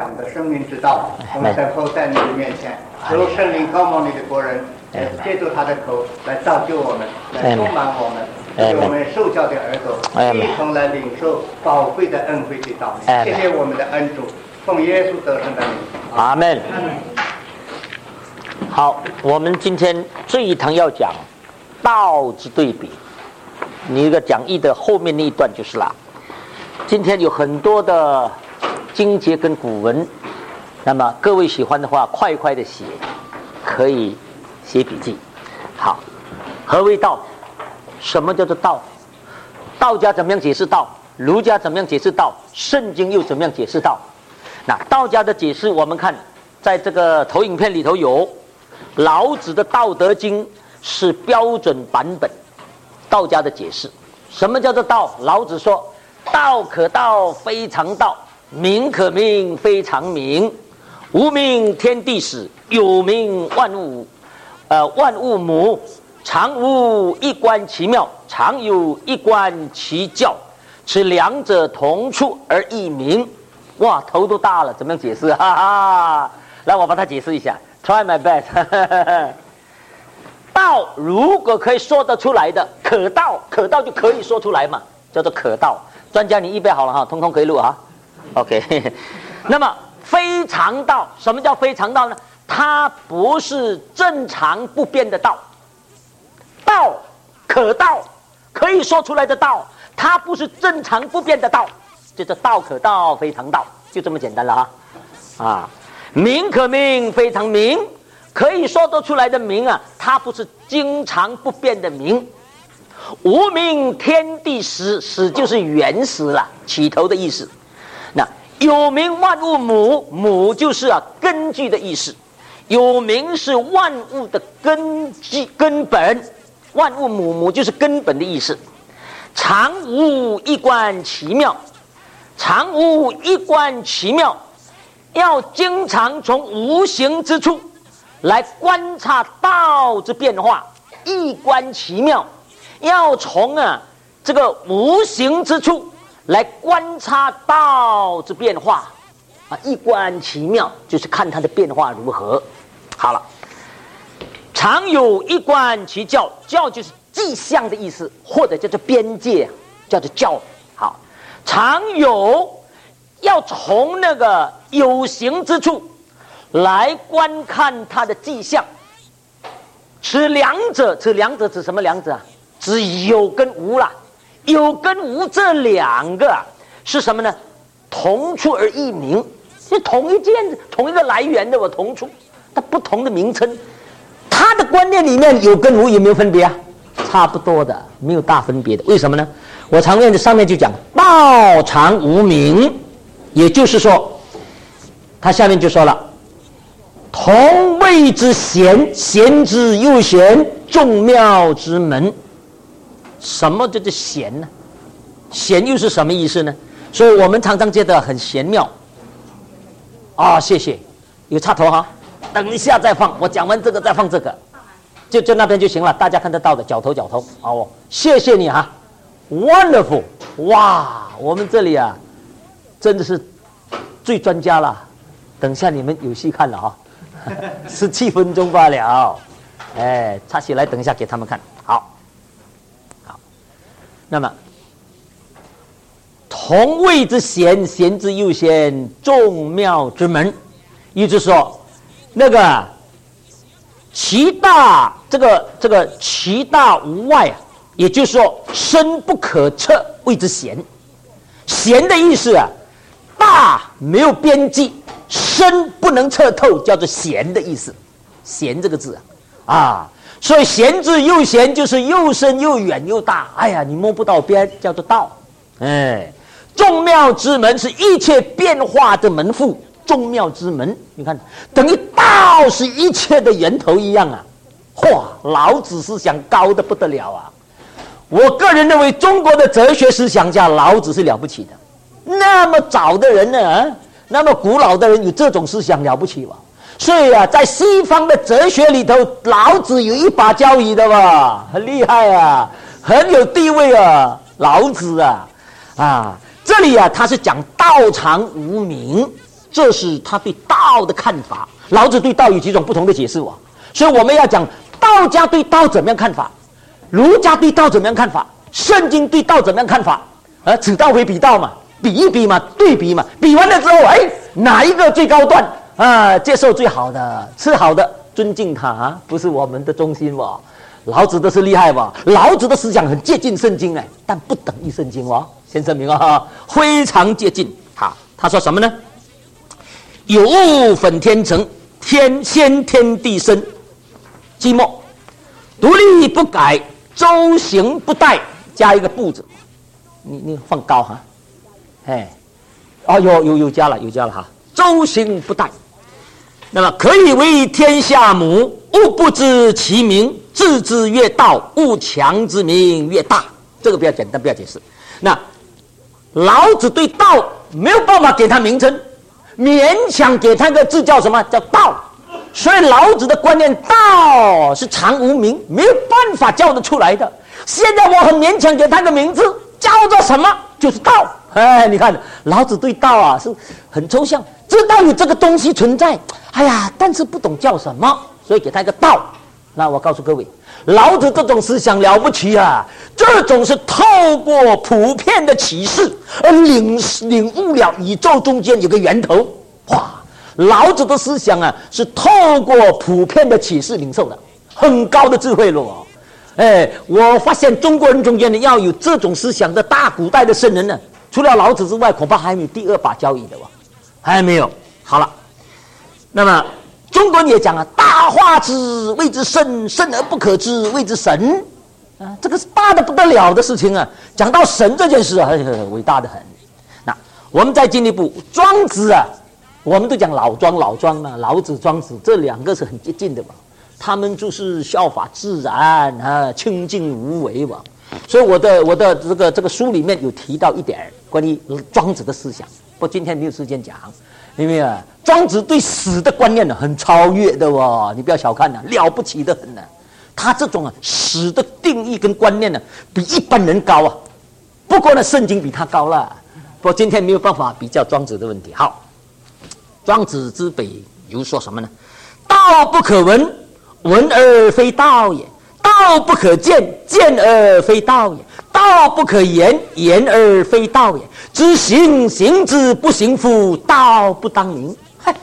讲的生命之道，我们等候在你的面前，求圣灵高蒙你的国人，借助他的口来造就我们，来充满我们，给我们受教的耳朵，一同来领受宝贵的恩惠之道。谢谢我们的恩主，奉耶稣得胜的名， 阿门。好，我们今天这一堂要讲道之对比，你这个讲义的后面那一段就是啦。今天有很多的经节跟古文，那么各位喜欢的话，快快的写，可以写笔记。好，何为道？什么叫做道？道家怎么样解释道？儒家怎么样解释道？圣经又怎么样解释道？那道家的解释，我们看在这个投影片里头有老子的《道德经》是标准版本，道家的解释。什么叫做道？老子说：“道可道，非常道；名可名，非常名。无名，天地始；有名，万物母。常无一关其妙，常有一关其教。此两者，同出而异名。”哇，头都大了，怎么样解释？哈哈，来，我把它解释一下。Try my best 。道如果可以说得出来的，可道就可以说出来嘛，叫做可道。专家，你预备好了哈，通通可以录啊。OK 那么非常道，什么叫非常道呢？它不是正常不变的道。道可道，可以说出来的道，它不是正常不变的道，就叫道可道，非常道，就这么简单了啊。名可名，非常名，可以说得出来的名啊，它不是经常不变的名。无名，天地始，始就是原始了，起头的意思。那有名，万物母，母就是根据的意思。有名是万物的根本，万物母就是根本的意思。常无一关其妙，常无一关其妙，要经常从无形之处来观察道之变化，一观其妙，要从这个无形之处来观察道之变化一观其妙，就是看它的变化如何。好了，常有一观其教，教就是迹象的意思，或者叫做边界，叫做教。好，常有要从那个有形之处来观看它的迹象。此两者指什么两者？指有跟无啦。有跟无这两个是什么呢？同出而异名，是同一件同一个来源的同出，它不同的名称。它的观念里面有跟无有没有分别啊？差不多的，没有大分别的。为什么呢？我常念的上面就讲道常无名，也就是说，他下面就说了，同谓之贤，贤之又贤，众妙之门。什么叫做贤呢？贤又是什么意思呢？所以我们常常觉得很玄妙谢谢，有插头哈，等一下再放，我讲完这个再放这个，就那边就行了，大家看得到的，脚头谢谢你Wonderful， 哇，我们这里真的是最专家了。等下你们有戏看了17分钟罢了，插起来，等一下给他们看。好，那么同谓之贤，贤之又贤，众妙之门，也就是说，那个其大这个其大无外也就是说，深不可测谓之贤。贤的意思大没有边际，深不能测透，叫做贤的意思。贤这个字所以贤之又贤就是又深又远又大，你摸不到边，叫做道。众妙之门是一切变化的门户，众妙之门，你看等于道是一切的源头一样老子思想高得不得了我个人认为中国的哲学思想家老子是了不起的，那么早的人呢那么古老的人有这种思想了不起吧？所以在西方的哲学里头，老子有一把交椅的很厉害很有地位老子这里他是讲道常无名， 这是他对道的看法。老子对道有几种不同的解释哦，所以我们要讲道家对道怎么样看法，儒家对道怎么样看法，圣经对道怎么样看法？此道为彼道嘛，比一比嘛，对比嘛，比完了之后，哪一个最高段啊？接受最好的，吃好的，尊敬他啊，不是我们的中心哦。老子的是厉害吧？老子的思想很接近圣经哎，但不等于圣经哦，先声明啊，非常接近。好，他说什么呢？有物粉天成，先天地生，寂寞，独立不改，周行不殆，加一个不字，你放高哈，有加了哈，周行不殆。那么可以为天下母，物不知其名，自之曰道，物强之名曰大。这个比较简单，不要解释。那老子对道没有办法给他名称，勉强给他个字叫什么？叫道。所以老子的观念，道是常无名，没有办法叫得出来的。现在我很勉强给他个名字，叫做什么？就是道。你看老子对道啊是很抽象，知道有这个东西存在，但是不懂叫什么，所以给他一个道。那我告诉各位，老子这种思想了不起啊！这种是透过普遍的启示而领悟了宇宙中间有个源头。哇！老子的思想啊，是透过普遍的启示领受的，很高的智慧了。我发现中国人中间呢，要有这种思想的大古代的圣人呢，除了老子之外，恐怕还没有第二把交椅的还没有。好了，那么中国人也讲啊，大化之谓之圣，圣而不可知谓之神啊，这个是大的不得了的事情啊。讲到神这件事啊，伟大的很。那我们再进一步，庄子啊，我们都讲老庄嘛，老子庄子这两个是很接近的嘛，他们就是效法自然啊，清净无为嘛。所以我的这个书里面有提到一点关于庄子的思想，不过今天没有时间讲，因为庄子对死的观念呢很超越的你不要小看了不起的很他这种死的定义跟观念呢比一般人高啊。不过呢，圣经比他高了，不过今天没有办法比较庄子的问题。好，庄子之北有说什么呢？道不可闻，闻而非道也；道不可见，见而非道也；道不可言，言而非道也。知行，行之不行乎？道不当名。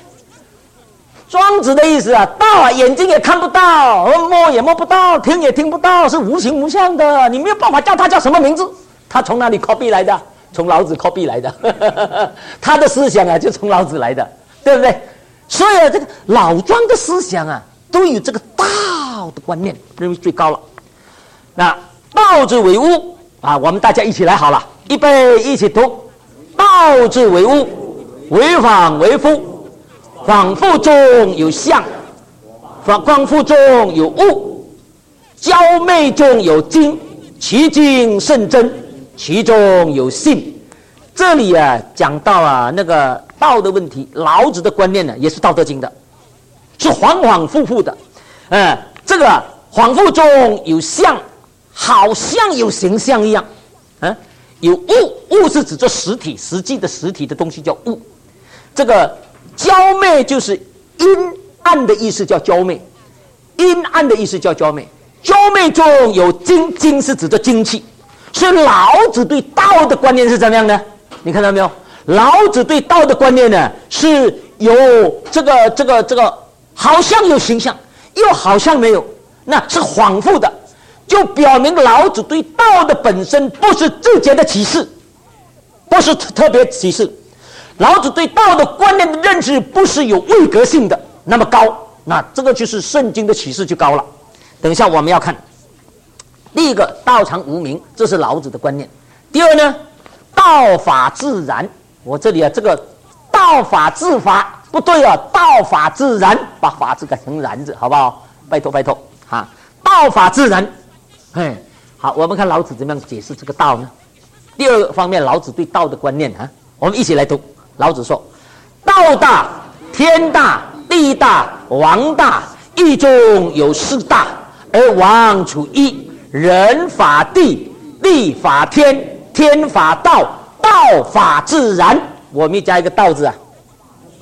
庄子的意思啊，道眼睛也看不到，摸也摸不到，听也听不到，是无形无相的，你没有办法叫他叫什么名字。他从哪里 copy 来的？从老子 copy 来的。他的思想啊，就从老子来的，对不对？所以这个老庄的思想啊，都有这个道的观念，认为最高了。那道之为物啊，我们大家一起来好了，预备一起读：道之为物，为恍为惚，恍惚中有象，光复中有物，娇媚中有精，其精甚真，其中有信。这里啊讲到啊那个道的问题，老子的观念呢也是《道德经》的，是恍恍惚惚的。这个恍惚中有象，好像有形象一样。有物，物是指着实体，实际的实体的东西叫物。这个娇媚就是阴暗的意思，叫娇媚，阴暗的意思叫娇媚。娇媚中有精，精是指着精气。所以老子对道的观念是怎么样呢？你看到没有？老子对道的观念呢，是有这个好像有形象，又好像没有，那是恍惚的，就表明老子对道的本身不是直接的启示，不是特别启示。老子对道的观念的认识不是有位格性的那么高，那这个就是圣经的启示就高了。等一下我们要看第一个，道常无名，这是老子的观念。第二呢，道法自然。我这里这个道法自法不对啊，道法自然，把法字改成然字，好不好？拜托道法自然。好，我们看老子怎么样解释这个道呢？第二个方面，老子对道的观念我们一起来读。老子说：道大，天大，地大，王大，义中有四大，而王处一。人法地，地法天，天法道，道法自然。我们加一个道字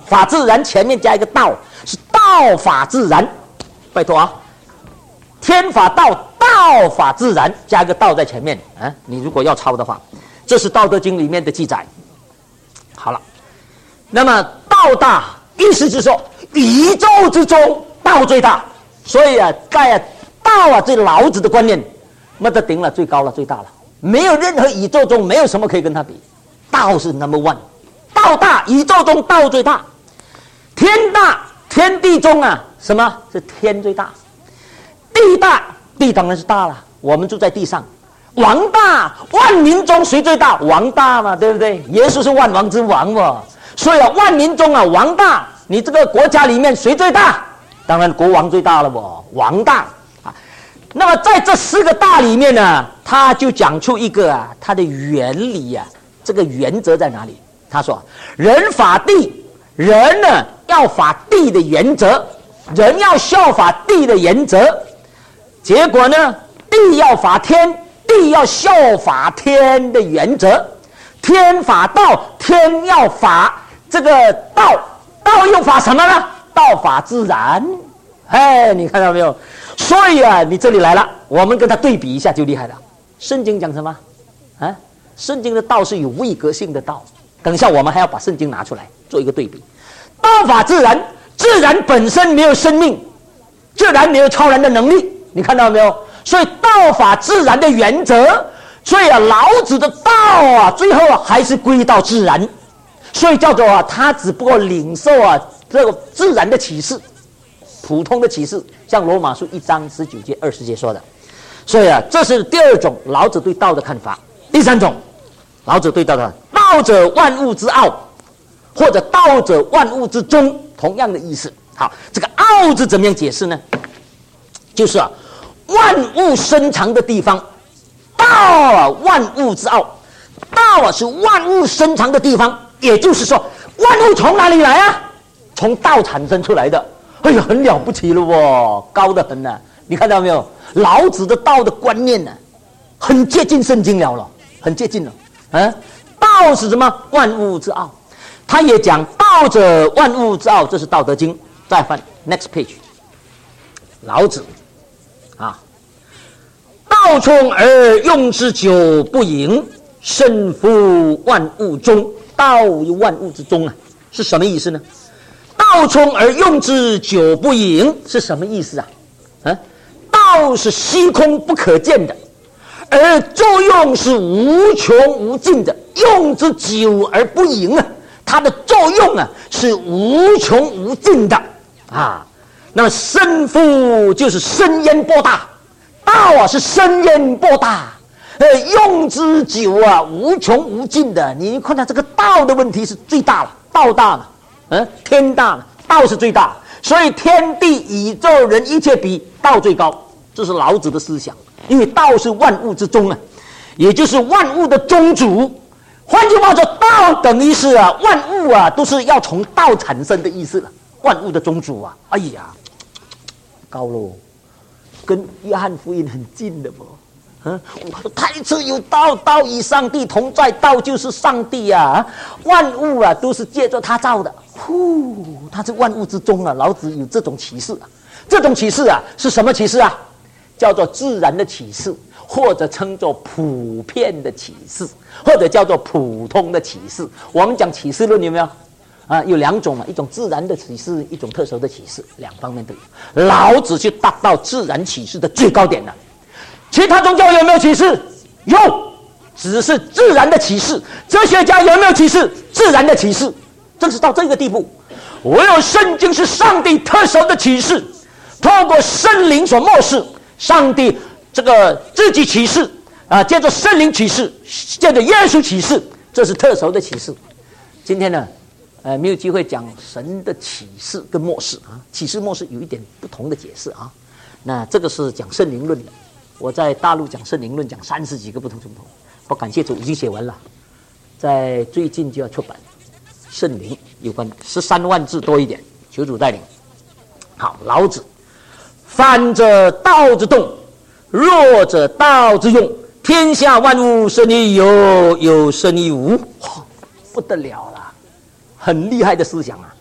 法自然前面加一个道，是道法自然。拜托啊，天法道，道法自然，加一个道在前面啊。你如果要抄的话，这是《道德经》里面的记载。好了，那么道大，意思是说宇宙之中道最大，所以啊，在道啊，这老子的观念，没得顶了，最高了，最大了，没有任何宇宙中没有什么可以跟他比，道是 number one， 道大，宇宙中道最大，天大，天地中啊，什么是天最大？地大，地当然是大了，我们住在地上。王大，万民中谁最大？王大嘛，对不对？耶稣是万王之王嘛，所以啊，万民中啊，王大，你这个国家里面谁最大？当然国王最大了不，王大啊。那么在这4个大里面呢，他就讲出一个啊，它的原理啊，这个原则在哪里？他说，人法地，人呢要法地的原则，人要效法地的原则，结果呢，地要法天。地要效法天的原则，天法道，天要法这个道，道又法什么呢？道法自然。哎，你看到没有？所以啊，你这里来了，我们跟他对比一下就厉害了。圣经讲什么？啊，圣经的道是有位格性的道。等一下我们还要把圣经拿出来做一个对比。道法自然，自然本身没有生命，自然没有超然的能力，你看到没有？所以道法自然的原则，所以啊，老子的道啊，最后啊还是归到自然，所以叫做啊，他只不过领受啊这个自然的启示，普通的启示，像罗马书1章19节20节说的。所以啊，这是第2种老子对道的看法。第3种，老子对道的道者万物之奥，或者道者万物之宗，同样的意思。好，这个奥字怎么样解释呢？就是啊，万物深藏的地方，道啊，万物之奥，道啊是万物深藏的地方，也就是说，万物从哪里来啊？从道产生出来的。哎呀，很了不起了哦，高得很啊！你看到没有？老子的道的观念呢，很接近圣经了，很接近了。啊，道是什么？万物之奥。他也讲道者万物之奥，这是《道德经》。再翻 next page， 老子。啊，道冲而用之久不盈，身服万物中。道于万物之中啊，是什么意思呢？道冲而用之久不盈是什么意思啊？啊，道是虚空不可见的，而作用是无穷无尽的，用之久而不盈啊，它的作用啊是无穷无尽的啊。那么身夫就是深渊博大，道啊是深渊博大，用之久啊无穷无尽的。你看到这个道的问题是最大了，道大了，天大了，道是最大，所以天地宇宙人一切比道最高，这是老子的思想。因为道是万物之宗啊，也就是万物的宗主。换句话说，道等于是啊万物啊都是要从道产生的意思了，万物的宗主啊，哎呀。高喽，跟约翰福音很近的不？太初有道，道与上帝同在，道就是上帝啊！万物啊都是借着他造的，他是万物之宗啊！老子有这种启示啊，这种启示啊是什么启示啊？叫做自然的启示，或者称作普遍的启示，或者叫做普通的启示。我们讲启示论有没有？有2种嘛，一种自然的启示，一种特殊的启示，两方面都有。老子就达到自然启示的最高点了。其他宗教有没有启示？有，只是自然的启示。哲学家有没有启示？自然的启示。正是到这个地步，唯有圣经是上帝特殊的启示，透过圣灵所默示，上帝这个自己启示啊，借着圣灵启示，借着耶稣启示，这是特殊的启示。今天呢？没有机会讲神的启示跟默示啊，启示默示有一点不同的解释啊。那这个是讲圣灵论的，我在大陆讲圣灵论讲30几个不同种。我感谢主已经写完了，在最近就要出版，圣灵有关13万字多一点，求主带领。好，老子，反者道之动，弱者道之用，天下万物生于有，有生于无，不得了了。很厉害的思想啊！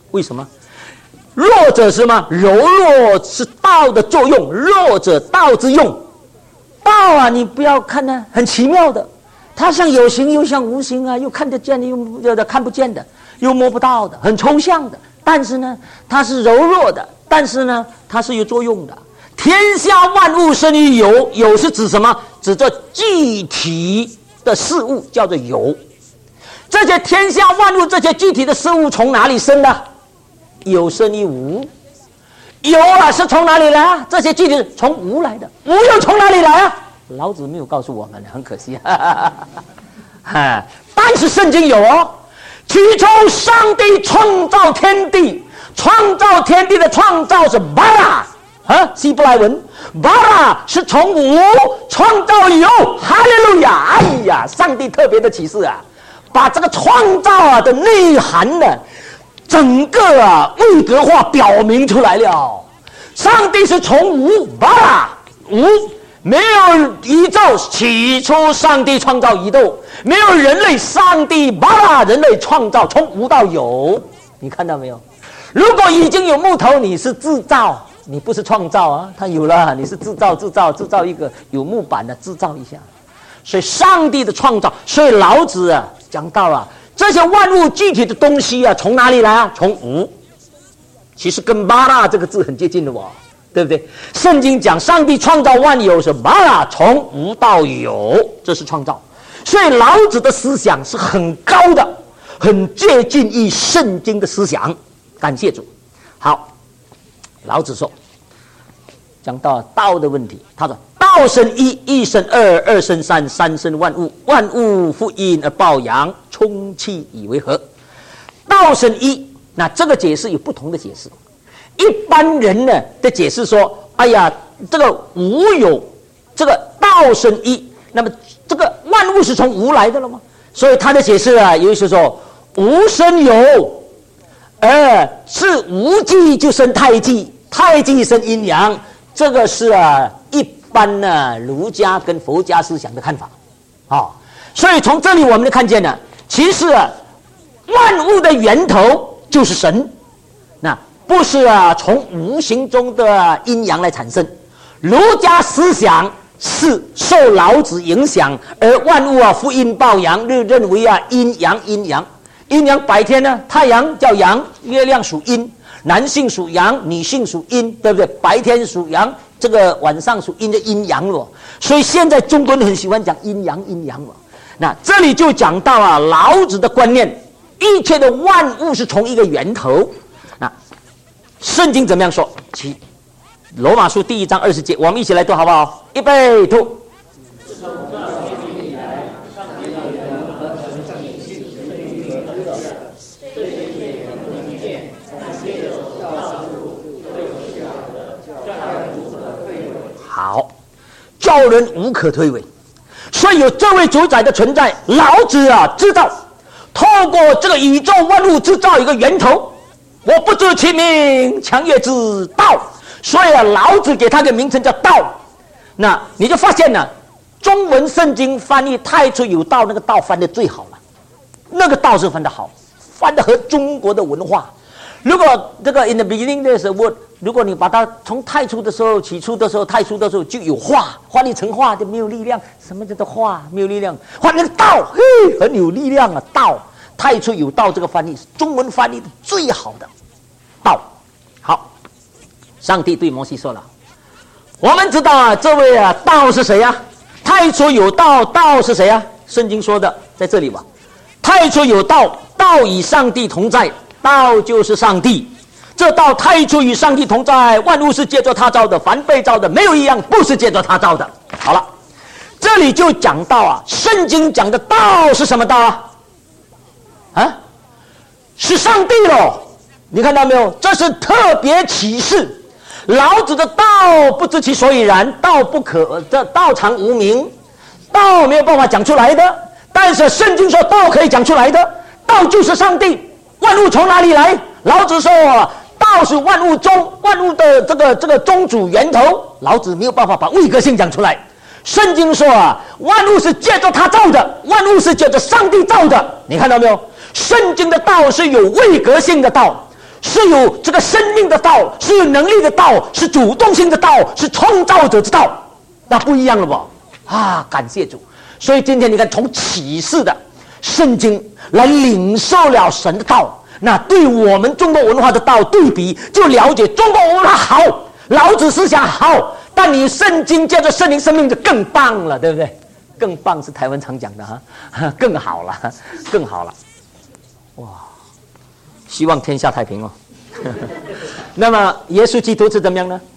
为什么？弱者是什么？柔弱是道的作用，弱者道之用。道啊，你不要看呢，很奇妙的，它像有形又像无形啊，又看得见的又看不见的，又摸不到的，很抽象的。但是呢，它是柔弱的，但是呢，它是有作用的。天下万物生于有，有是指什么？指这具体的事物叫做有。这些天下万物这些具体的事物从哪里生的？有生于无。有啊，是从哪里来啊？这些具体从无来的，无又从哪里来啊？老子没有告诉我们，很可惜。但是圣经有哦。起初上帝创造天地，创造天地的创造是巴拉啊，希伯来文巴拉是从无创造有，哈利路亚！哎呀，上帝特别的启示啊，把这个创造啊的内涵呢，整个啊位格化表明出来了。上帝是从无巴拉无。没有宇宙，起初上帝创造宇宙；没有人类，上帝把人类创造，从无到有。你看到没有？如果已经有木头，你是制造，你不是创造啊。它有了，你是制造一个有木板的制造一下。所以上帝的创造，所以老子啊讲到啊，这些万物具体的东西啊，从哪里来啊？从无。其实跟巴拉这个字很接近的哦。对不对？圣经讲上帝创造万有是巴拉，从无到有，这是创造。所以老子的思想是很高的，很接近于圣经的思想。感谢主。好，老子说，讲到道的问题，他说道生一，一生二，二生三，三生万物，万物负阴而抱阳，充气以为和。道生一，那这个解释有不同的解释。一般人呢的解释说，哎呀，这个无有，这个道生一，那么这个万物是从无来的了吗？所以他的解释啊，有意思说，无生有，是无极就生太极，太极生阴阳，这个是一般呢儒家跟佛家思想的看法，所以从这里我们就看见了，其实万物的源头就是神，那。不是从无形中的阴阳来产生，儒家思想是受老子影响，而万物负阴抱阳，认为阴阳白天呢，太阳叫阳，月亮属阴，男性属阳，女性属阴，对不对？白天属阳，这个晚上属阴的阴阳了。所以现在中国人很喜欢讲阴阳了。那这里就讲到老子的观念，一切的万物是从一个源头。圣经怎么样说？罗马书第1章20节，我们一起来读好不好？预备，读。好，叫人无可推诿。所以有这位主宰的存在，老子知道，透过这个宇宙万物制造一个源头。我不知其名，强曰之道。所以老子给他个名称叫道。那你就发现了，中文圣经翻译太初有道，那个道翻得最好了，那个道是翻得好，翻得和中国的文化。如果这个 in the beginning 的时候，如果你把它从太初的时候、起初的时候、太初的时候就有化，翻译成化就没有力量。什么叫做化？没有力量。翻那个道，很有力量啊！道。太初有道这个翻译是中文翻译的最好的道。好，上帝对摩西说了，我们知道这位道是谁太初有道，道是谁圣经说的在这里吧。太初有道，道与上帝同在，道就是上帝。这道太初与上帝同在，万物是借着他造的，凡被造的没有一样不是借着他造的。好了，这里就讲到圣经讲的道是什么道是上帝咯。你看到没有？这是特别启示。老子的道不知其所以然，道不可，这道常无名，道没有办法讲出来的。但是圣经说道可以讲出来的，道就是上帝。万物从哪里来？老子说道是万物的这个宗主源头。老子没有办法把位格性讲出来。圣经说万物是借着他造的，万物是借着上帝造的。你看到没有？圣经的道是有位格性的道， 是有这个生命的道，是有能力的道，是主动性的道，是创造者之道，那不一样了吧？啊，感谢主！所以今天你看，从启示的圣经来领受了神的道，那对我们中国文化的道对比，就了解中国文化好，老子思想好，但你圣经叫做圣灵生命就更棒了，对不对？更棒是台湾常讲的哈，更好了，更好了，哇！希望天下太平哦。那么耶稣基督是怎么样呢？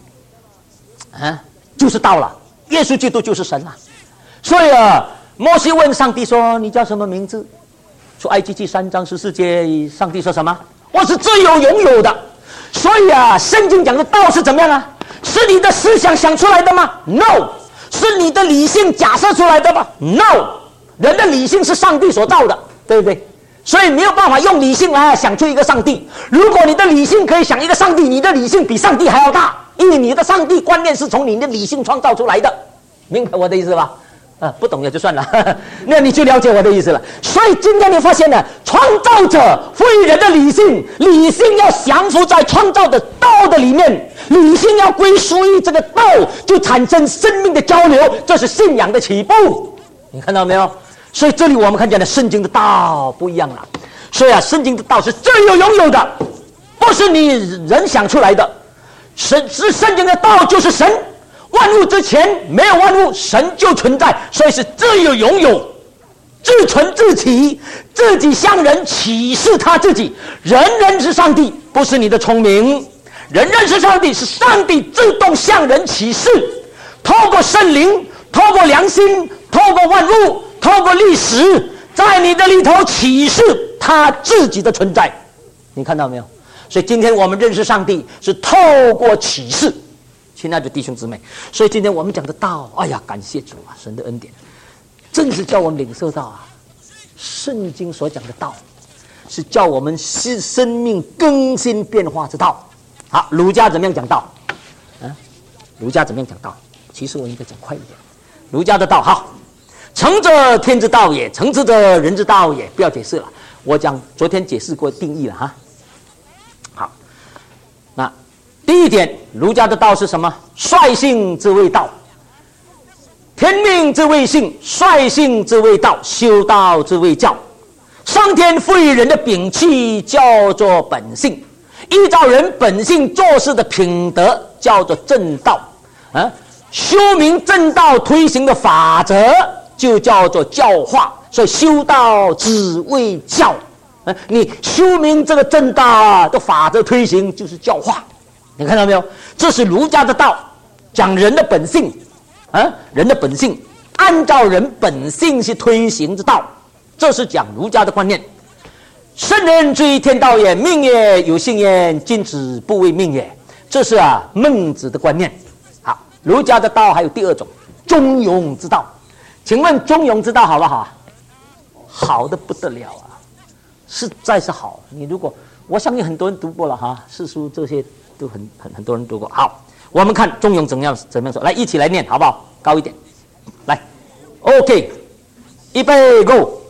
就是道了，耶稣基督就是神了。所以摩西问上帝说：“你叫什么名字？”出埃及记3章14节，上帝说什么？我是自由拥有的。所以圣经讲的道是怎么样啊？是你的思想想出来的吗 ？No。是你的理性假设出来的吗 ？No。人的理性是上帝所造的，对不对？所以没有办法用理性来想出一个上帝。如果你的理性可以想一个上帝，你的理性比上帝还要大，因为你的上帝观念是从你的理性创造出来的，明白我的意思吧？不懂也就算了，那你就了解我的意思了。所以今天你发现了，创造者赋予人的理性，理性要降服在创造的道的里面，理性要归属于这个道，就产生生命的交流，这是信仰的起步。你看到没有？所以这里我们看见了圣经的道不一样了。所以圣经的道是自由拥有的，不是你人想出来的。圣经的道就是神。万物之前没有万物，神就存在，所以是自由拥有，自存自起，自己向人启示他自己。人认识上帝，不是你的聪明，人认识上帝是上帝自动向人启示，透过圣灵，透过良心，透过万物，透过历史，在你的里头启示他自己的存在。你看到没有？所以今天我们认识上帝是透过启示。亲爱的弟兄姊妹，所以今天我们讲的道，哎呀，感谢主啊，神的恩典，正是叫我们领受到圣经所讲的道，是叫我们生命更新变化之道。好，儒家怎么样讲道？儒家怎么样讲道？其实我应该讲快一点。儒家的道，好，诚者天之道也，诚实者人之道也。不要解释了，我讲昨天解释过定义了哈。好，那。第一点，儒家的道是什么？率性之谓道，天命之谓性，率性之谓道，修道之谓教。上天赋予人的摒气叫做本性，依照人本性做事的品德叫做正道。修明正道推行的法则就叫做教化，所以修道只为教。你修明这个正道的法则推行就是教化。你看到没有？这是儒家的道，讲人的本性，人的本性，按照人本性去推行之道，这是讲儒家的观念。圣人追天道也，命也有性焉，君子不为命也。这是孟子的观念。好，儒家的道还有第二种，中庸之道。请问中庸之道好不好？好的不得了啊，实在是好。你如果我相信很多人读过了哈，四书这些。都很多人读过。好，我们看中庸怎么样说，来一起来念好不好？高一点，来 ，OK， 预备 ，Go。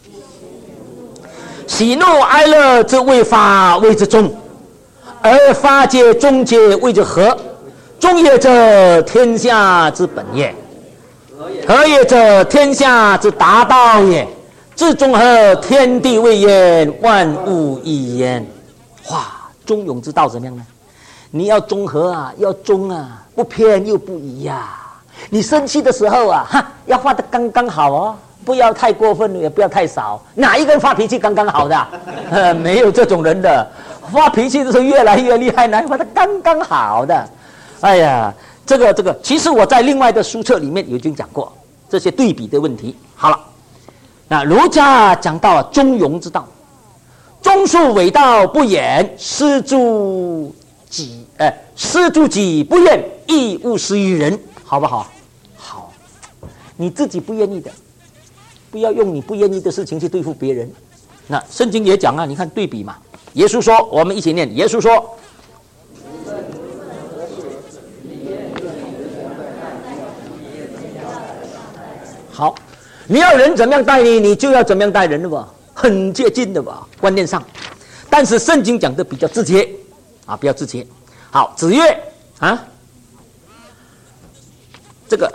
喜怒哀乐之谓法，谓之中；而法界、中界谓之和。中也者，天下之本也；和也者，天下之达道也。至中和，天地未焉，万物已焉。哇，中庸之道怎么样呢？你要中和要中不偏又不移你生气的时候要发得刚刚好哦，不要太过分，也不要太少。哪一个人发脾气刚刚好的？没有这种人的，发脾气的时候越来越厉害，哪发得刚刚好的？哎呀，这个，其实我在另外的书册里面已经讲过这些对比的问题。好了，那儒家讲到了中庸之道，中恕伪道不掩，施诸己不愿，亦勿施于人，好不好？好，你自己不愿意的，不要用你不愿意的事情去对付别人。那圣经也讲你看对比嘛。耶稣说，我们一起念。耶稣说，好，你要人怎么样待你，你就要怎么样待人的吧，很接近的吧，观念上。 但是圣经讲的比较直接啊，比较直接。好，子曰啊，这个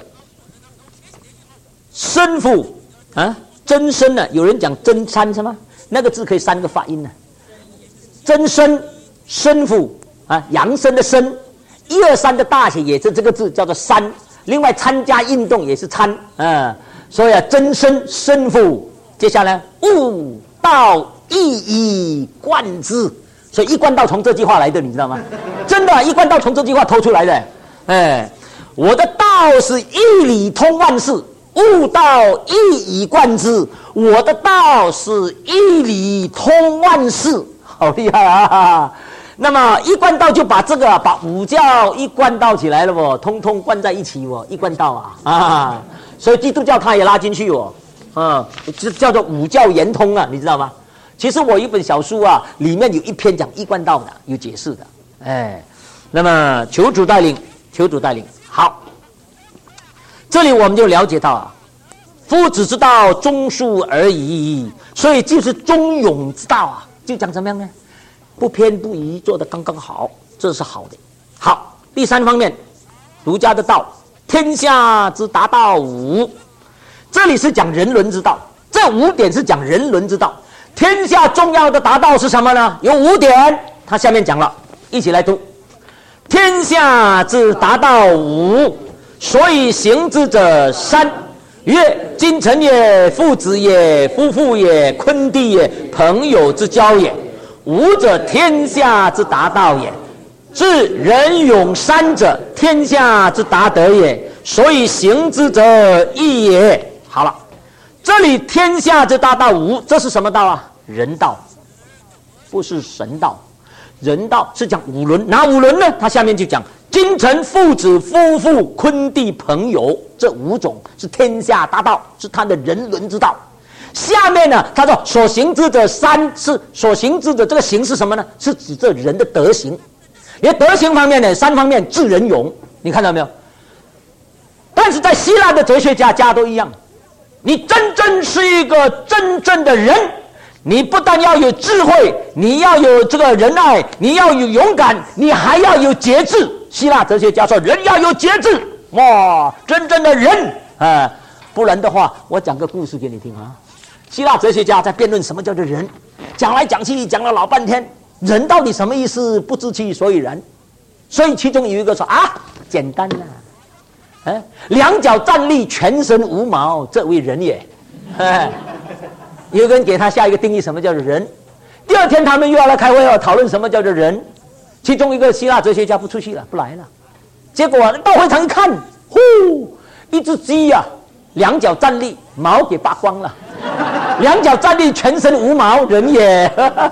生父啊，真生呢，有人讲真三是吗？那个字可以3个发音呢，真生、生父啊，阳生的生，1、2、3的大写也是这个字叫做三。另外参加运动也是参啊，所以啊，真生生父，接下来悟道一以贯之，所以一贯道从这句话来的，你知道吗？真的，一贯道从这句话偷出来的。哎，我的道是一理通万事，悟道一以贯之。我的道是一理通万事，好厉害啊！那么一贯道就把这个把五教一贯道起来了哦，通通贯在一起哦，一贯道啊，所以基督教他也拉进去哦，就叫做五教圆通啊，你知道吗？其实我一本小书啊，里面有一篇讲一贯道的，有解释的，哎，那么求主带领，求主带领。好，这里我们就了解到啊，夫子之道忠恕而已，所以就是忠勇之道啊，就讲怎么样呢？不偏不倚，做得刚刚好，这是好的。好，第3方面，儒家的道，天下之达道5，这里是讲人伦之道，这5点是讲人伦之道。天下重要的达道是什么呢？有5点，他下面讲了，一起来读。天下之达道5，所以行之者3，曰：君臣也，父子也，夫妇也，昆弟也，朋友之交也。5者，天下之达道也。至仁勇3者，天下之达德也。所以行之者义也。好了，这里天下之达道5，这是什么道啊？人道，不是神道。人道是讲5伦，哪5伦呢？他下面就讲君臣、父子、夫妇、昆弟、朋友，这5种是天下大道，是他的人伦之道。下面呢，他说所行之者3，是所行之者，这个行是什么呢？是指这人的德行。连德行方面呢，3方面，智仁勇，你看到没有？但是在希腊的哲学家都一样，你真正是一个真正的人，你不但要有智慧，你要有这个仁爱，你要有勇敢，你还要有节制。希腊哲学家说，人要有节制，哇，真正的人啊！不然的话，我讲个故事给你听啊。希腊哲学家在辩论什么叫做人，讲来讲去讲了老半天，人到底什么意思？不知其所以然。所以其中有一个说啊，简单啦，2脚站立，全身无毛，这为人也。有个人给他下一个定义，什么叫做人？第2天他们又要来开会，要讨论什么叫做人。其中一个希腊哲学家不出去了，不来了。结果到会场一看，呼，一只鸡呀，2脚站立，毛给扒光了。2脚站立，全身无毛，人也。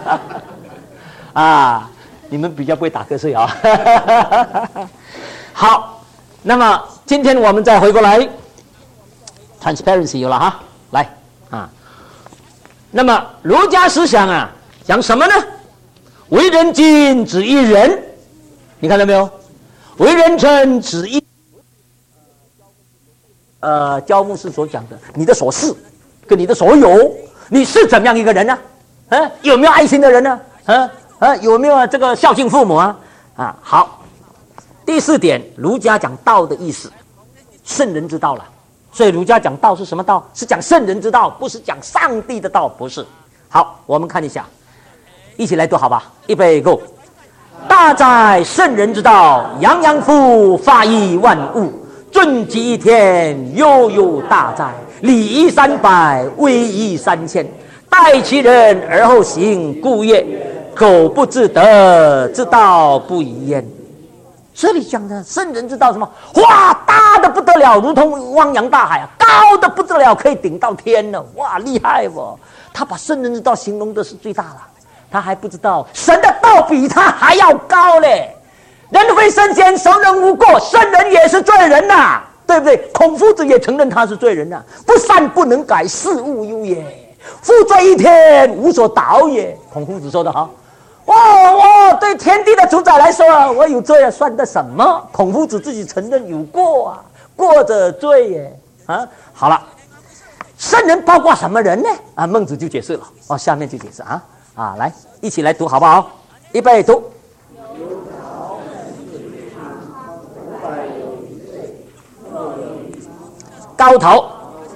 啊，你们比较不会打瞌睡啊。好，那么今天我们再回过来 ，transparency 有了哈，来啊。那么儒家思想啊，讲什么呢？为人君，止于仁，你看到没有？为人臣，止于焦牧师所讲的，你的所事跟你的所有，你是怎么样一个人呢？有没有爱心的人呢？有没有这个孝敬父母啊？好。第4点，儒家讲道的意思，圣人之道了。所以儒家讲道是什么道？是讲圣人之道，不是讲上帝的道，不是。好，我们看一下，一起来读好吧？预备 ，Go！ 大在圣人之道，洋洋乎发益万物，尊极一天，悠悠大在，礼义300，威仪3000，待其人而后行，故曰：苟不自得，之道不以焉。这里讲的圣人之道什么？哇，大的不得了，如同汪洋大海啊，高的不得了，可以顶到天了，哇，厉害哦！他把圣人之道形容的是最大了，他还不知道神的道比他还要高嘞。人非圣贤，孰能无过？圣人也是罪人呐，对不对？孔夫子也承认他是罪人呐，不善不能改，是勿忧也。负罪一天，无所蹈也。孔夫子说得好。我对天地的主宰来说，我有罪啊，算得什么？孔夫子自己承认有过啊，过者罪也啊。好了，圣人包括什么人呢？孟子就解释了。下面就解释来。 一起来读好不好？预备读。高头。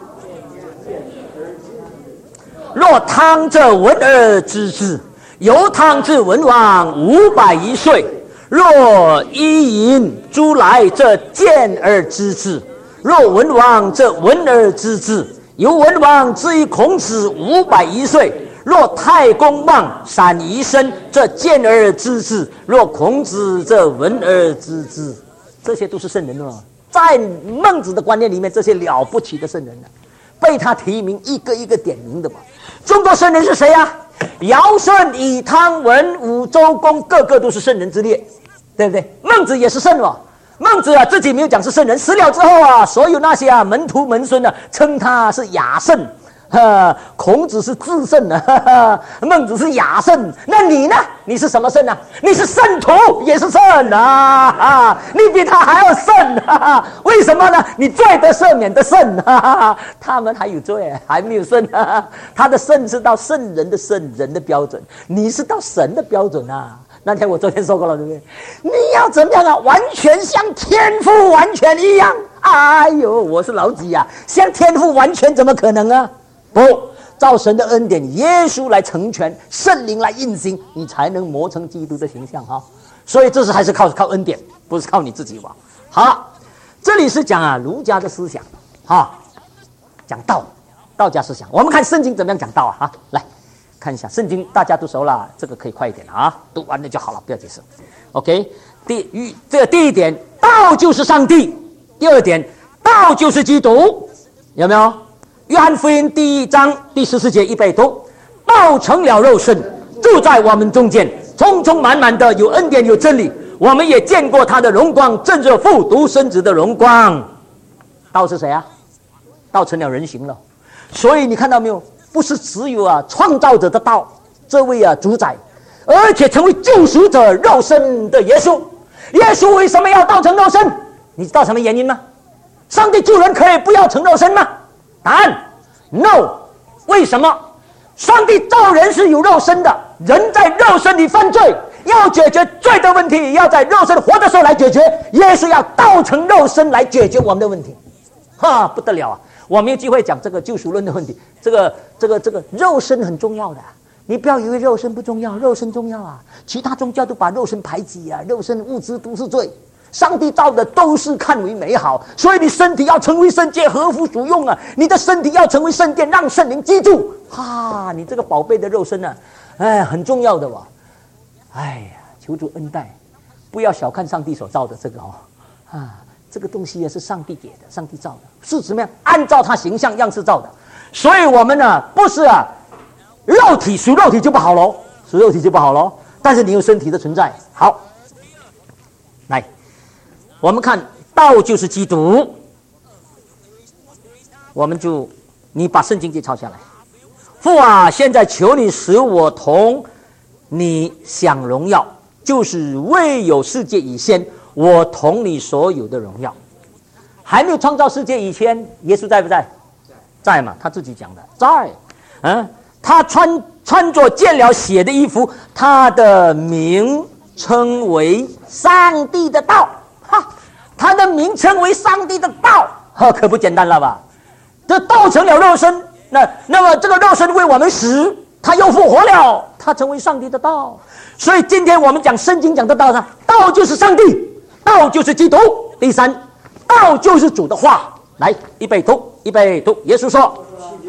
若汤者文而知之，由汤至文王501岁。若伊尹诸来，则见而知之；若文王，则闻而知之。由文王至于孔子501岁。若太公望闪夷生，则见而知之；若孔子，则闻而知之。这些都是圣人哦，在孟子的观念里面，这些了不起的圣人呢，被他提名，一个一个点名的嘛。中国圣人是谁啊？尧舜禹汤文武周公，个个都是圣人之列，对不对？孟子也是圣哦。孟子啊，自己没有讲是圣人，死了之后啊，所有那些门徒门孙啊，称他是雅圣。孔子是至圣啊，孟子是雅圣。那你呢？你是什么圣啊？你是圣徒，也是圣啊！你比他还要圣啊！为什么呢？你罪得赦免的圣啊！他们还有罪，还没有圣啊！他的圣是到圣人的圣人的标准，你是到神的标准啊！那天我昨天说过了，对不对？你要怎么样啊？完全像天父完全一样。哎呦，我是老几啊？像天父完全怎么可能啊？不，照神的恩典，耶稣来成全，圣灵来运行，你才能磨成基督的形象哈。所以这是还是靠恩典，不是靠你自己吧？好，这里是讲啊儒家的思想，讲道家思想。我们看圣经怎么样讲道啊？来看一下圣经，大家都熟了，这个可以快一点啊，读完了就好了，不要解释。OK， 第一点，道就是上帝；第二点，道就是基督，有没有？约翰福音第1章第14节，预备读：道成了肉身，住在我们中间，充充满满的有恩典有真理。我们也见过他的荣光，正是父独生子的荣光。道是谁啊？道成了人形了。所以你看到没有？不是只有创造者的道，这位主宰，而且成为救赎者肉身的耶稣。耶稣为什么要道成肉身？你知道什么原因吗？上帝救人可以不要成肉身吗？答案 no。 为什么？上帝造人是有肉身的，人在肉身里犯罪，要解决罪的问题，要在肉身活的时候来解决。耶稣要道成肉身来解决我们的问题，不得了啊！我没有机会讲这个救赎论的问题，这个肉身很重要的，你不要以为肉身不重要，肉身重要啊！其他宗教都把肉身排挤啊，肉身物质都是罪。上帝造的都是看为美好，所以你身体要成为圣洁，合乎主用啊！你的身体要成为圣殿，让圣灵居住。你这个宝贝的肉身啊，很重要的哇！求主恩待，不要小看上帝所造的这个这个东西也是上帝给的，上帝造的，是怎么样？按照他形象样式造的。所以我们呢，不是肉体属肉体就不好喽，属肉体就不好喽。但是你有身体的存在，好，来。我们看道就是基督，你把圣经记抄下来。父啊，现在求你使我同你享荣耀，就是未有世界以前，我同你所有的荣耀。还没有创造世界以前，耶稣在不在？在嘛，他自己讲的在。他穿着见了血的衣服，他的名称为上帝的道。他的名称为上帝的道，可不简单了吧？这道成了肉身，那么这个肉身为我们死，他又复活了，他成为上帝的道。所以今天我们讲圣经讲的道上，道就是上帝，道就是基督。第三，道就是主的话。来，预备读，耶稣说。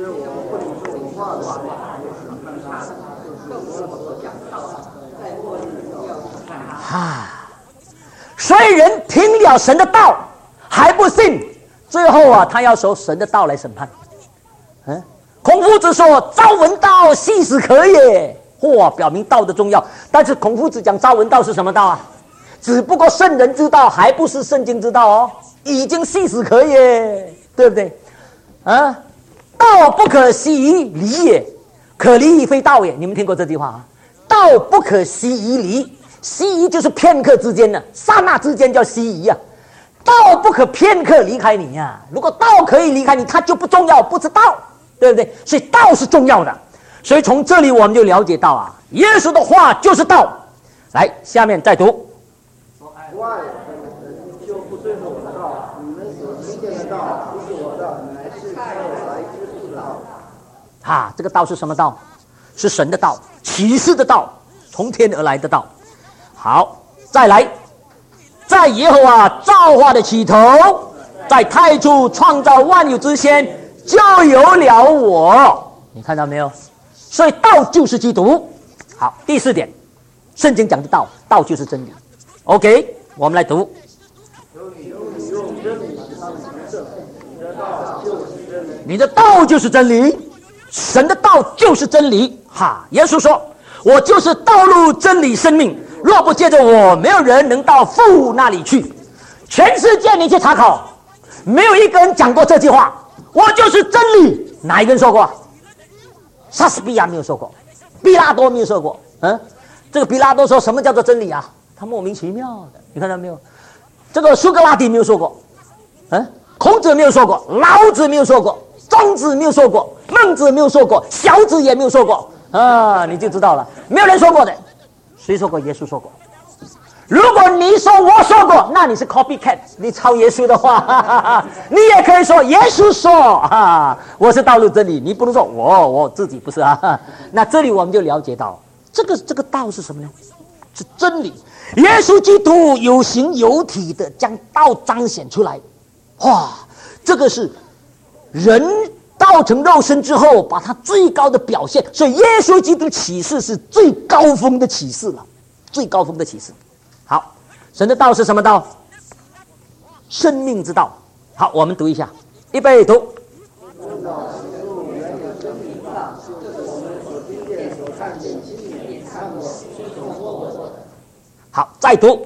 所以人听了神的道还不信，最后他要受神的道来审判。孔夫子说：“朝闻道，夕死可也。”表明道的重要。但是孔夫子讲朝闻道是什么道啊？只不过圣人之道，还不是圣经之道哦，已经夕死可也，对不对？道不可习于离也，可离亦非道也。你们听过这句话道不可习于离。西移就是片刻之间刹那之间叫西移道不可片刻离开你如果道可以离开你，它就不重要，不是道，对不对？所以道是重要的。 所以从这里我们就了解到啊，耶稣的话就是道。来，下面再读。 外就不遵守我的道，你们所听见的道不是我的，乃是差我来之父的道。 这个道是什么道？是神的道，启示的道，从天而来的道。好，再来，在耶和华造化的起头，在太初创造万有之先，就有了我。你看到没有？所以道就是基督。好，第4点，圣经讲的道，道就是真理。OK， 我们来读。你的道就是真理，神的道就是真理。耶稣说：“我就是道路、真理、生命，若不借着我，没有人能到父那里去。”全世界你去查考，没有一个人讲过这句话。我就是真理，哪一个人说过？莎士比亚没有说过，毕拉多没有说过。这个毕拉多说什么叫做真理啊？他莫名其妙的，你看到没有？这个苏格拉底没有说过，孔子没有说过，老子没有说过，庄子没有说过，孟子没有说过，小子也没有说过你就知道了，没有人说过的。谁说过？耶稣说过。如果你说我说过，那你是 copycat， 你抄耶稣的话，你也可以说耶稣说我是道路真理，你不能说我自己不是那这里我们就了解到，这个道是什么呢？是真理。耶稣基督有形有体的将道彰显出来，这个是人道成肉身之后把他最高的表现，所以耶稣基督启示是最高峰的启示了，最高峰的启示。好，神的道是什么道？生命之道。好，我们读一下，预备读。好，再读。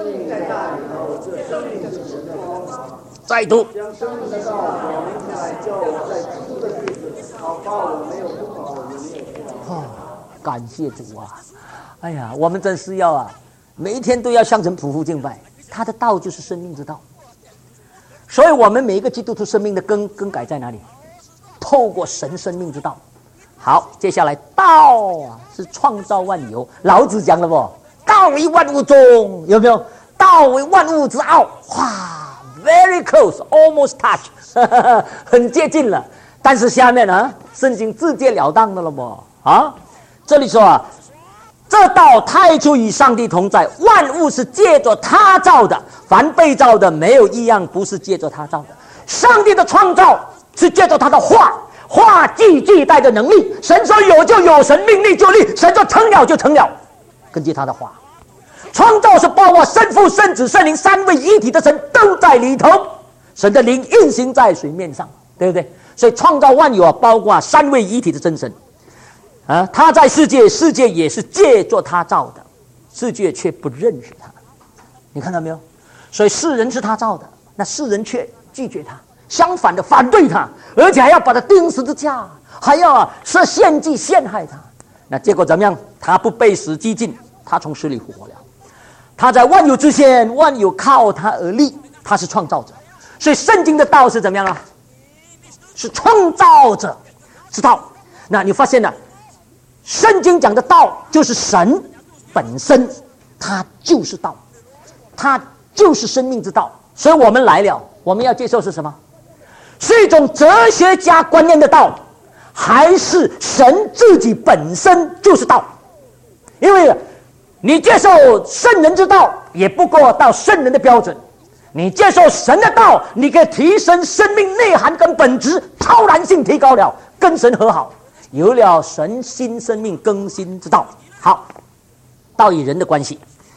再读。将生命的道表明出来，叫我在基督的日子，好报我没有不好，也没有不好。感谢主啊！哎呀，我们真是要每一天都要向神匍匐敬拜。他的道就是生命之道，所以我们每一个基督徒生命的更改在哪里？透过神生命之道。好，接下来道是创造万有。老子讲了不？道为万物中，有没有？道为万物之奥。Very close, almost touch， 很接近了。但是下面圣经直截了当的了不？这里说这道太初与上帝同在，万物是借着他造的，凡被造的没有一样不是借着他造的。上帝的创造是借着他的话，话具带着能力。神说有就有，神命立就立，神说成了就成了，根据他的话。创造是包括圣父、圣子、圣灵三位一体的神都在里头，神的灵运行在水面上，对不对？所以创造万有包括三位一体的真神他在世界，世界也是借着他造的，世界却不认识他。你看到没有？所以世人是他造的，那世人却拒绝他，相反的反对他，而且还要把他钉十字架，还要设献祭陷害他。那结果怎么样？他不被死激尽，他从死里复活了。他在万有之先，万有靠他而立，他是创造者。所以圣经的道是怎么样是创造者之道。那你发现了，圣经讲的道就是神本身，他就是道，他就是生命之道。所以我们来了，我们要接受是什么？是一种哲学家观念的道，还是神自己本身就是道？因为你接受圣人之道，也不过到圣人的标准；你接受神的道，你可以提升生命内涵跟本质，超然性提高了，跟神和好，有了神新生命更新之道。好，道与人的关系。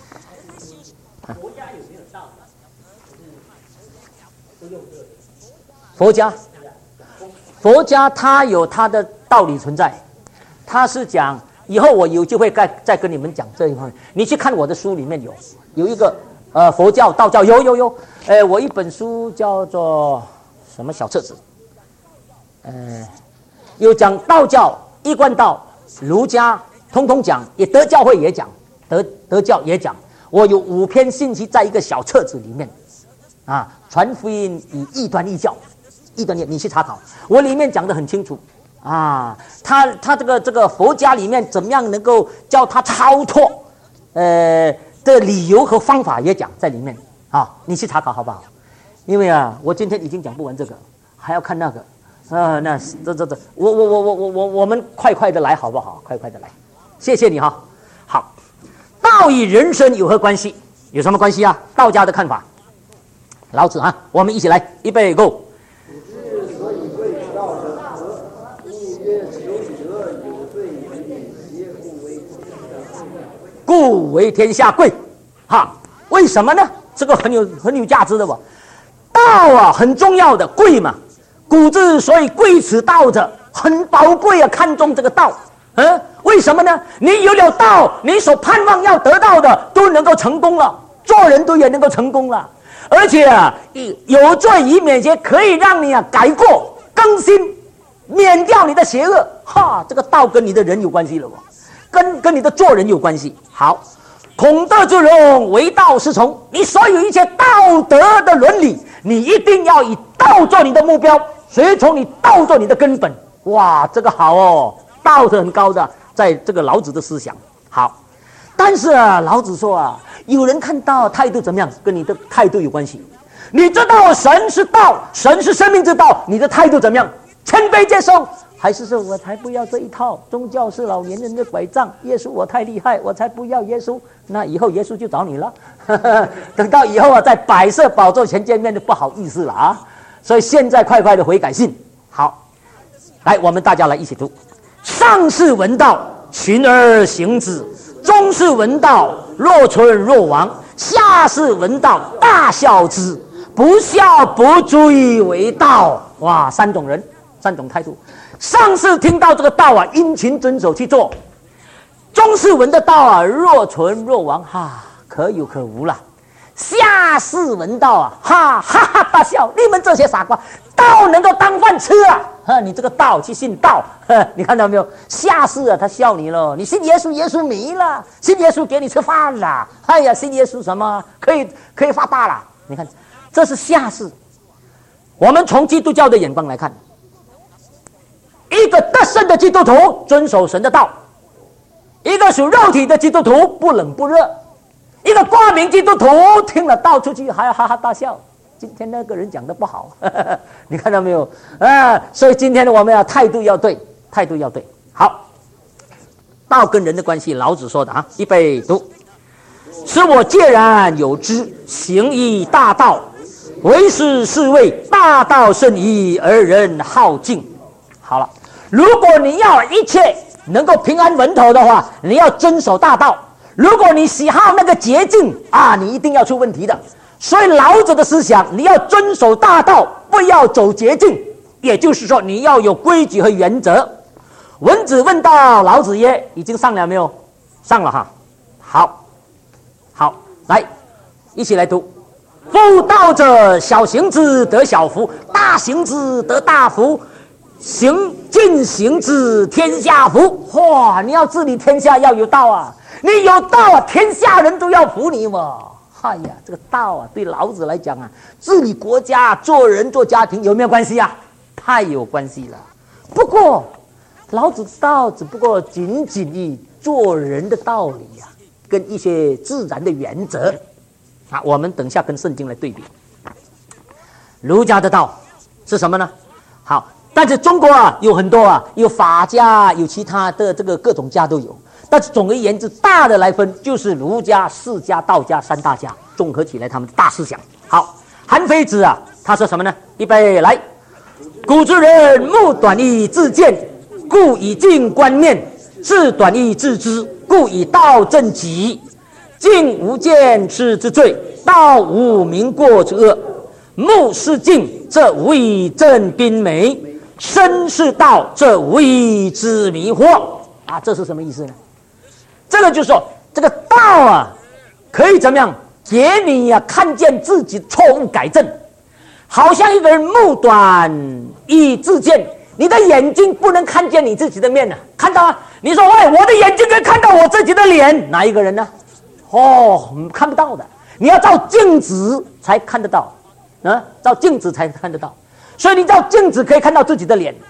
佛家它有它的道理存在，它是讲。以后我有机会再跟你们讲这一方面。你去看我的书里面有一个佛教、道教有我一本书叫做什么小册子，有讲道教、一贯道、儒家，通通讲，也德教会也讲，德教也讲。我有5篇信息在一个小册子里面传福音与异端异教，你去查考，我里面讲得很清楚啊，他这个佛家里面怎么样能够叫他超脱，的理由和方法也讲在里面啊，你去查考好不好？因为啊，我今天已经讲不完这个，还要看那个，那我们快的来好不好？快的来，谢谢你哈。好，道与人生有何关系？有什么关系啊？道家的看法，老子啊，我们一起来，预备 ，Go。故为天下贵，哈，为什么呢？这个很有价值的吧？道啊，很重要的，贵嘛。古之所以贵此道者，很宝贵啊，看重这个道。为什么呢？你有了道，你所盼望要得到的都能够成功了，做人都也能够成功了，而且啊，有罪以免邪，可以让你啊改过更新，免掉你的邪恶。哈，这个道跟你的人有关系了吧？跟你的做人有关系。好，孔德之容，为道是从。你所有一切道德的伦理，你一定要以道做你的目标，随从你道做你的根本。哇，这个好哦，道是很高的，在这个老子的思想。好，但是啊，老子说啊，有人看到态度怎么样，跟你的态度有关系。你知道神是道，神是生命之道，你的态度怎么样？谦卑接受，还是说我才不要这一套，宗教是老年人的拐杖，耶稣我太厉害，我才不要耶稣，那以后耶稣就找你了。等到以后啊，在白色宝座前见面就不好意思了啊。所以现在快的悔改信。好，来，我们大家来一起读：上士闻道，群而行之；中士闻道，若存若亡；下士闻道，大笑之。不笑不足以为道。哇，三种人，三种态度。上士听到这个道啊，殷勤遵守去做；中士闻的道啊，若存若亡，哈，可有可无了；下士闻道啊，哈哈大笑，你们这些傻瓜，道能够当饭吃啊！你这个道去信道，你看到没有？下士啊，他笑你了，你信耶稣，耶稣没了；信耶稣给你吃饭了，哎呀，信耶稣什么可以发大了？你看，这是下士。我们从基督教的眼光来看，一个得胜的基督徒遵守神的道，一个属肉体的基督徒不冷不热，一个光明基督徒听了道出去还哈哈大笑。今天那个人讲的不好，你看到没有？所以今天我们态度要对，态度要对。好，道跟人的关系，老子说的啊，预备读：使我介然有之，行以大道，为师是谓大道甚夷，而人好径。好了，如果你要一切能够平安稳妥的话，你要遵守大道。如果你喜好那个捷径啊，你一定要出问题的。所以老子的思想，你要遵守大道，不要走捷径，也就是说你要有规矩和原则。文子问道，老子曰：已经上了没有？上了哈。好，来，一起来读：夫道者，小行之得小福，大行之得大福，尽行之天下福。哇，你要治理天下要有道啊！你有道啊，天下人都要服你嘛。哎呀，这个道啊，对老子来讲啊，治理国家、做人、做家庭有没有关系啊？太有关系了。不过，老子道只不过仅以做人的道理啊，跟一些自然的原则啊，我们等下跟圣经来对比。儒家的道是什么呢？好，但是中国啊有很多啊，有法家，有其他的这个各种家都有。但是总而言之，大的来分就是儒家、释家、道家三大家，综合起来他们的大思想。好，韩非子啊，他说什么呢？预备来：古之人目短以自见，故以静观念；志短以致知，故以道正己。静无见耻之罪，道无明过之恶。目是静，则无以正宾美；身是道，则无以知迷惑。啊，这是什么意思呢？这个就是说，这个道啊，可以怎么样给你啊看见自己错误改正？好像一个人目短以自见，你的眼睛不能看见你自己的面呢、看到啊？你说喂，我的眼睛可以看到我自己的脸，哪一个人呢？看不到的，你要照镜子才看得到，照镜子才看得到。所以你照镜子可以看到自己的脸，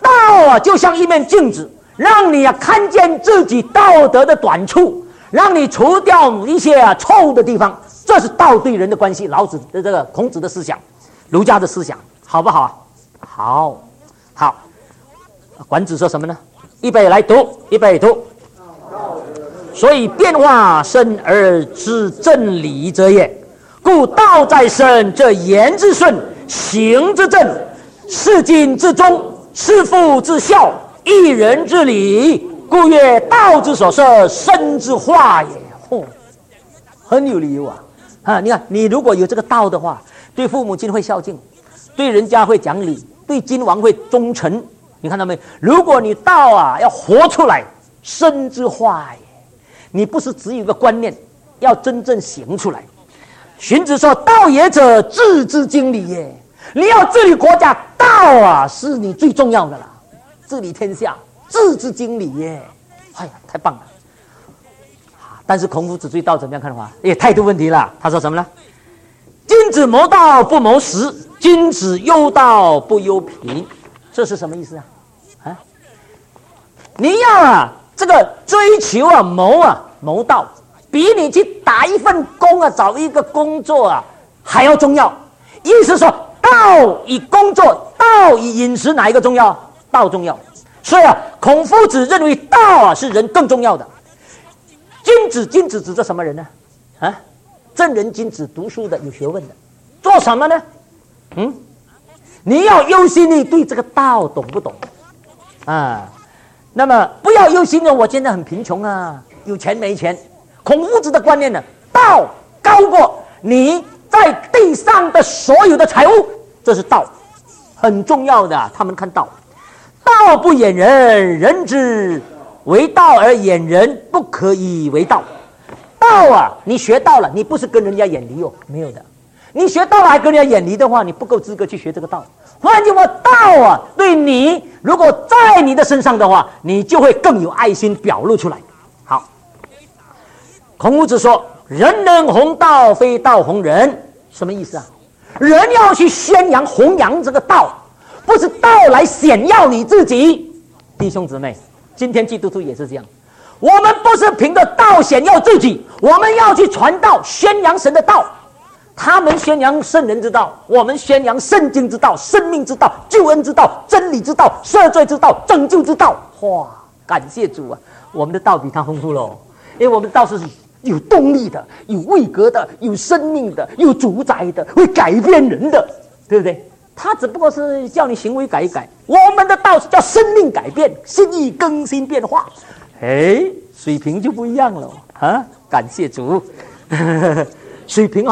道啊，就像一面镜子，让你看见自己道德的短处，让你除掉一些错误的地方。这是道对人的关系。老子的这个孔子的思想，儒家的思想，好不好？好。管子说什么呢？预备来读，预备读。所以变化生而知正理者也。故道在身，则言之顺，行之正，事尽之忠，事父之孝，一人之礼。故曰道之所设，身之化也。很有理由啊！你看，你如果有这个道的话，对父母亲会孝敬，对人家会讲理，对君王会忠诚。你看到没？如果你道啊要活出来，身之化也。你不是只有一个观念，要真正行出来。荀子说：“道也者，治之经理也。”你要治理国家，道啊是你最重要的了。治理天下，治之经理耶！哎呀，太棒了！但是孔夫子对道怎么样看的话，也态度问题了。他说什么呢？君子谋道不谋食，君子忧道不忧贫。这是什么意思啊？你要这个追求谋道，比你去打一份工找一个工作还要重要。意思说，道与工作，道与饮食，哪一个重要？道重要。所以孔夫子认为道是人更重要的。君子指着什么人呢？正人君子，读书的，有学问的。做什么呢？你要忧心你对这个道懂不懂那么不要忧心我现在很贫穷有钱没钱。孔夫子的观念呢，道高过你在地上的所有的财物，这是道，很重要的。他们看道，道不掩人，人之为道而掩人，不可以为道。道你学到了，你不是跟人家远离没有的。你学到了还跟人家远离的话，你不够资格去学这个道。换句话，道对你如果在你的身上的话，你就会更有爱心表露出来。好，孔夫子说：“人人弘道，非道弘人。”什么意思人要去宣扬弘扬这个道，不是道来显耀你自己。弟兄姊妹，今天基督徒也是这样，我们不是凭着道显耀自己，我们要去传道，宣扬神的道。他们宣扬圣人之道，我们宣扬圣经之道、生命之道、救恩之道、真理之道、赦罪之道、拯救之道。哇，感谢主我们的道比他丰富了因为我们的道是有动力的，有位格的，有生命的，有主宰的，会改变人的，对不对？他只不过是叫你行为改一改，我们的道是叫生命改变，心意更新变化。水平就不一样了感谢主水平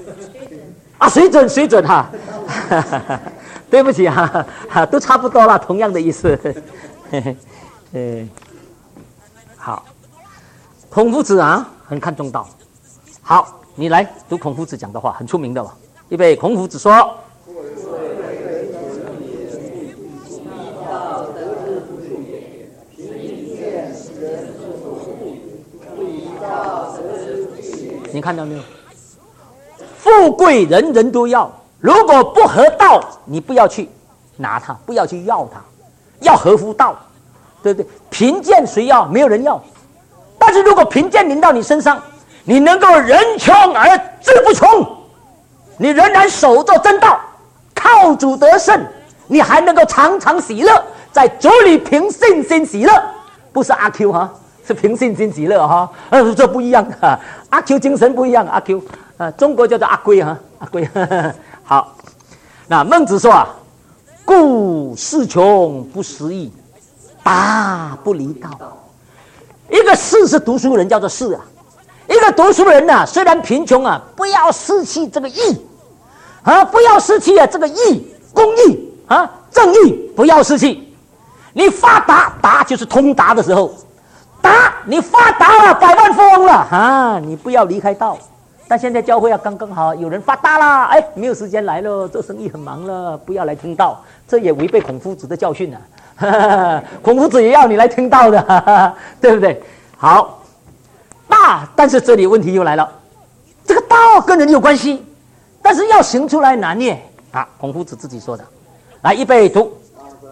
水准对不起都差不多了，同样的意思好，孔夫子很看重道。好，你来读孔夫子讲的话，很出名的预备，孔夫子说：你看到没有？富贵人人都要，如果不合道，你不要去拿它，不要去要它，要合乎道，对不对？贫贱谁要？没有人要。但是如果贫贱临到你身上，你能够人穷而志不穷，你仍然守着真道，靠主得胜，你还能够常常喜乐，在主里凭信心喜乐，不是阿 Q 是凭信心喜乐这不一样阿 Q 精神不一样，阿 Q中国叫做阿龟阿龟好，那孟子说故事穷不思义，达不离道。一个士是读书人，叫做士一个读书人虽然贫穷不要失去这个义不要失去这个义，公义正义不要失去。你发达就是通达的时候，你发达了，百万富翁了你不要离开道。但现在教会刚刚好，有人发达了，没有时间来了，做生意很忙了，不要来听道，这也违背孔夫子的教训孔夫子也要你来听道的对不对？好，但是这里问题又来了，这个道跟人有关系，但是要行出来难耶孔夫子自己说的。来，预备读。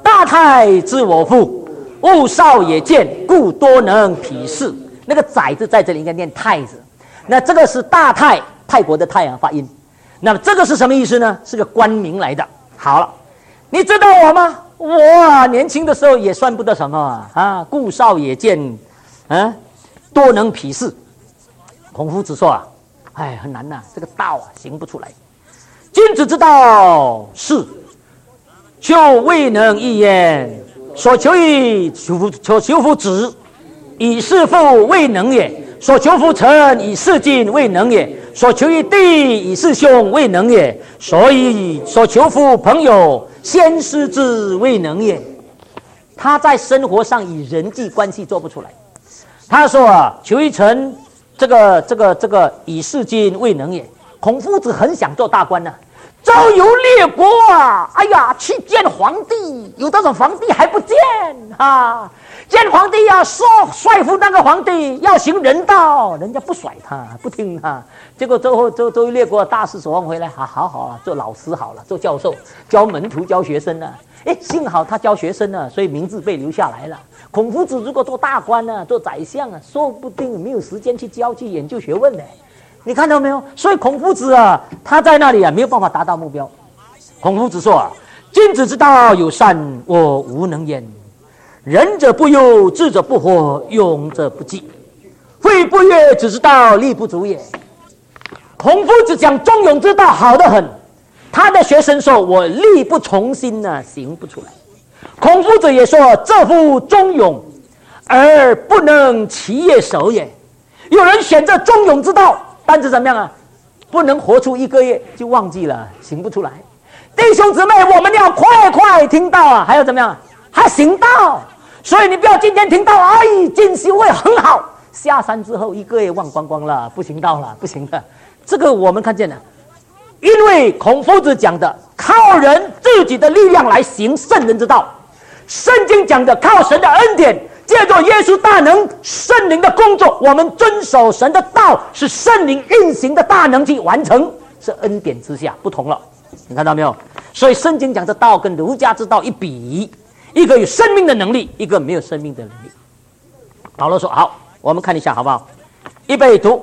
大太知我父，物少也见，故多能鄙视。那个宰字在这里应该念太字，那这个是大太，泰国的太阳发音。那么这个是什么意思呢？是个官名来的。好了，你知道我吗？我年轻的时候也算不得什么啊，故少也见，多能鄙视。孔夫子说啊，很难呐，这个道行不出来。君子之道是，就未能一焉。所求于求乎子，以事父未能也；所求乎臣，以事敬未能也；所求于弟，以事兄未能也。所以所求乎朋友，先师之未能也。他在生活上以人际关系做不出来。他说啊，求于臣，这个以事敬未能也。孔夫子很想做大官呢，周游列国啊，哎呀，去见皇帝，有这种皇帝还不见啊？见皇帝要帅服那个皇帝，要行人道，人家不甩他，不听他。结果周游列国大失所望回来，好做老师好了，做教授，教门徒，教学生啊。幸好他教学生呢，所以名字被留下来了。孔夫子如果做大官呢，做宰相啊，说不定没有时间去研究学问呢。你看到没有？所以孔夫子啊，他在那里啊，没有办法达到目标。孔夫子说啊，君子之道有三，我无能焉。仁者不忧，智者不惑，勇者不济。非不悦子之道，力不足也。孔夫子讲中庸之道好得很，他的学生说我力不从心呢，行不出来。孔夫子也说，这夫中庸而不能其业守也。有人选择中庸之道，但是怎么样啊？不能活出1个月就忘记了，行不出来。弟兄姊妹，我们要快听道啊，还要怎么样？还行道。所以你不要今天听到，进修会很好，下山之后1个月忘光光了，不行道了，不行的。这个我们看见了，因为孔夫子讲的靠人自己的力量来行圣人之道，圣经讲的靠神的恩典，借着耶稣大能圣灵的工作，我们遵守神的道，是圣灵运行的大能去完成，是恩典之下不同了。你看到没有？所以圣经讲的道跟儒家之道一比，一个有生命的能力，一个没有生命的能力。保罗说好，我们看一下好不好？预备读。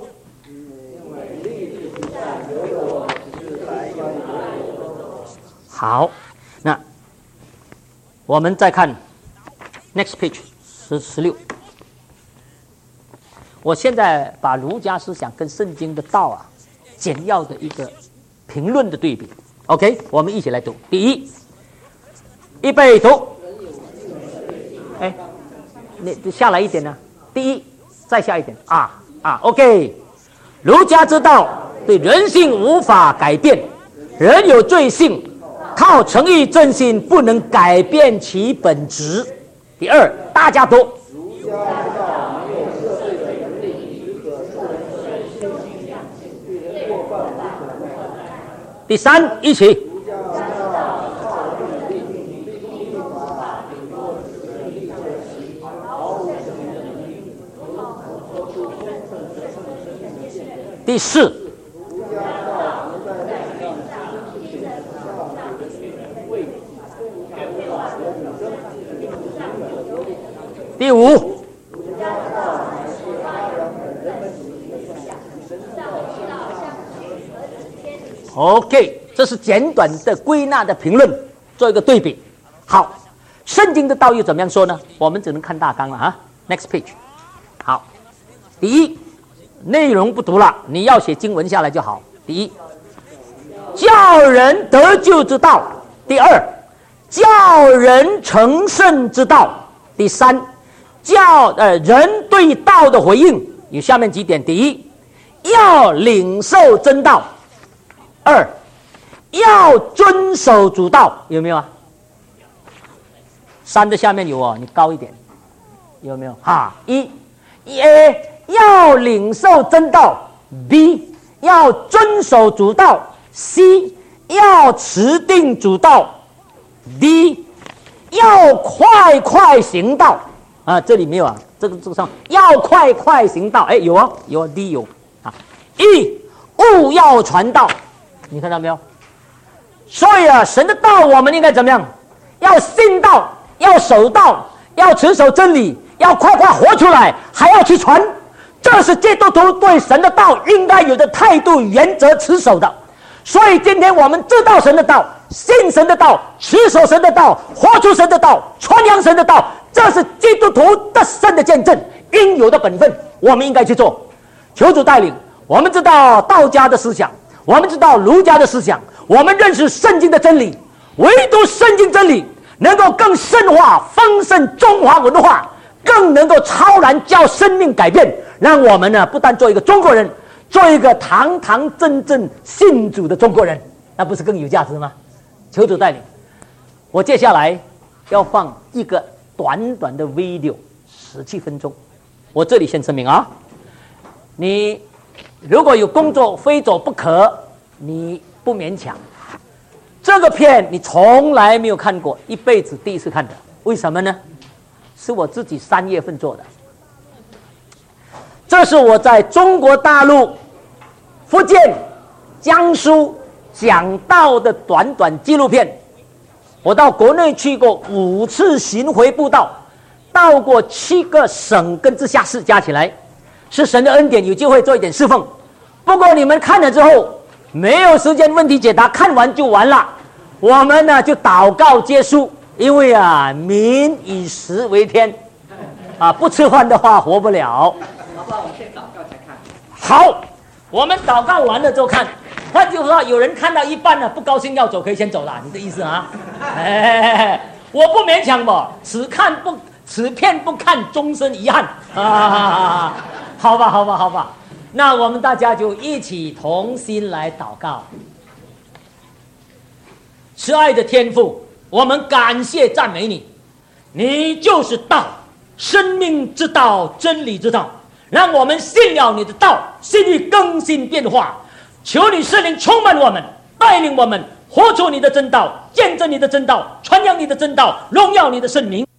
好，那我们再看 next page 16。我现在把儒家思想跟圣经的道啊，简要的一个评论的对比。OK， 我们一起来读。第一，预备读。你下来一点呢？第一，再下一点OK， 儒家之道对人性无法改变，人有罪性，靠诚意正心不能改变其本质。第二，大家读。 儒家之道没有社会的能力，只可受人身心对人过犯无可奈何。 第三，一起。 儒家之道靠人的立法顶多只能立刻行，毫无生命的能力，无法说出充分的生命的见证。 第四， 儒家之道能在历史上真实显示到给人为却无法得永生，并不是永远的国度。 第五， 儒家之道乃是发扬人本主义的思想，神之道相向 OK， 这是简短的归纳的评论，做一个对比。好，圣经的道又怎么样说呢？我们只能看大纲了啊。Next page。好，第一，内容不读了，你要写经文下来就好。第一，叫人得救之道；第二，叫人成圣之道；第三，叫人对道的回应有下面几点：第一，要领受真道。二，要遵守主道，有没有啊？三的下面有哦，你高一点，有没有？A 要领受真道 ，B 要遵守主道 ，C 要持定主道 ，D 要快行道啊，这里没有啊，这个上要快行道，有啊有啊 ，D 有啊 ，E 务要传道。你看到没有？所以啊，神的道我们应该怎么样？ 要信道，要守道，要持守真理，要快快活出来，还要去传。这是基督徒对神的道应该有的态度、原则、持守的。所以今天我们知道神的道，信神的道，持守神的道，活出神的道，传扬神的道，这是基督徒得胜的见证，应有的本分，我们应该去做。求主带领。我们知道道家的思想，我们知道儒家的思想，我们认识圣经的真理，唯独圣经真理能够更深化丰盛中华文化，更能够超然叫生命改变，让我们呢不但做一个中国人，做一个堂堂正正信主的中国人，那不是更有价值吗？求主带领。我接下来要放一个短短的 video 17分钟，我这里先声明啊，你如果有工作非走不可，你不勉强。这个片你从来没有看过，一辈子第一次看的，为什么呢？是我自己3月份做的。这是我在中国大陆、福建、江苏讲道的短短纪录片。我到国内去过5次巡回布道，到过7个省跟直辖市，加起来是神的恩典，有机会做一点侍奉。不过你们看了之后没有时间问题解答，看完就完了。我们呢就祷告结束，因为啊民以食为天啊，不吃饭的话活不了。 好不好？我们先祷告才看。 好，我们祷告完了之后看。换句话说，有人看到一半呢不高兴要走，可以先走了，你的意思啊？我不勉强吧，此片不看，终身遗憾啊！好吧，那我们大家就一起同心来祷告。慈爱的天父，我们感谢赞美你，你就是道，生命之道，真理之道，让我们信了你的道，心里更新变化。求你圣灵充满我们，带领我们活出你的真道，见证你的真道，传扬你的真道，荣耀你的圣名。